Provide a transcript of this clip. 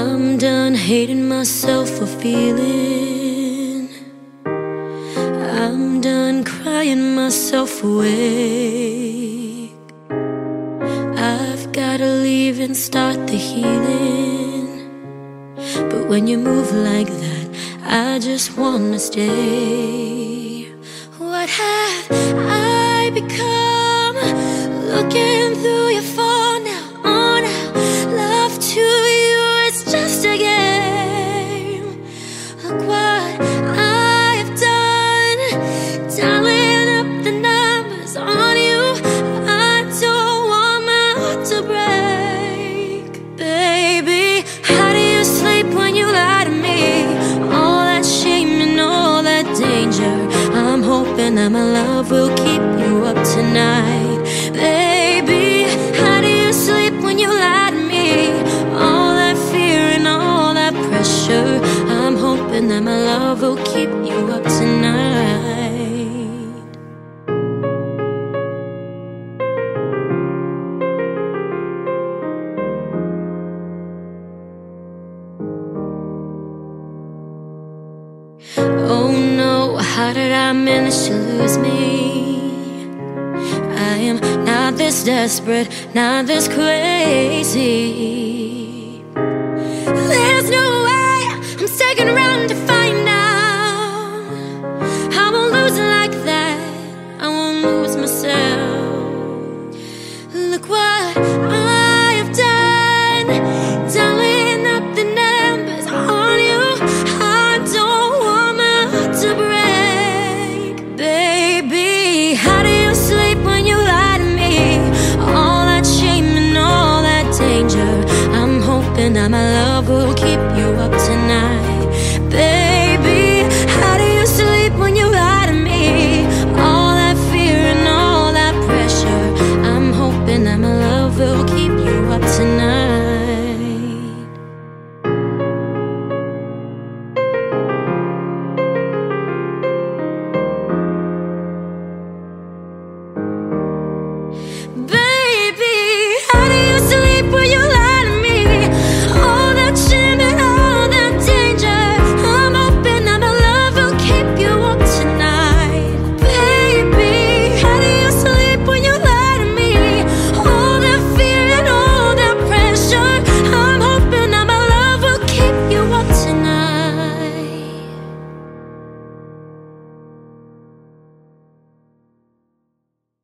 I'm done hating myself for feeling. I'm done crying myself away. I've gotta leave and start the healing. But when you move like that, I just wanna stay. What have I become? Looking through your phone now, on now. Love to you, it's just a game. Look what I've done, dialing up the numbers on you. I don't want my heart to break. Baby, how do you sleep when you lie to me? All that shame and all that danger. I'm hoping that my love will keep you up tonight. Baby, how do you sleep when you lie to me? All that fear and all that pressure. I'm hoping that my love will keep you up tonight. Oh no, how did I manage to lose me? I am not this desperate, not this crazy. There's no way I'm sticking around to find out. I won't lose it like that, I won't lose myself. Look what I have done, dialing up the numbers on you. I don't want my heart to break. Baby, how do you sleep when you lie to me? All that shame and all that danger. I'm hoping that my love will keep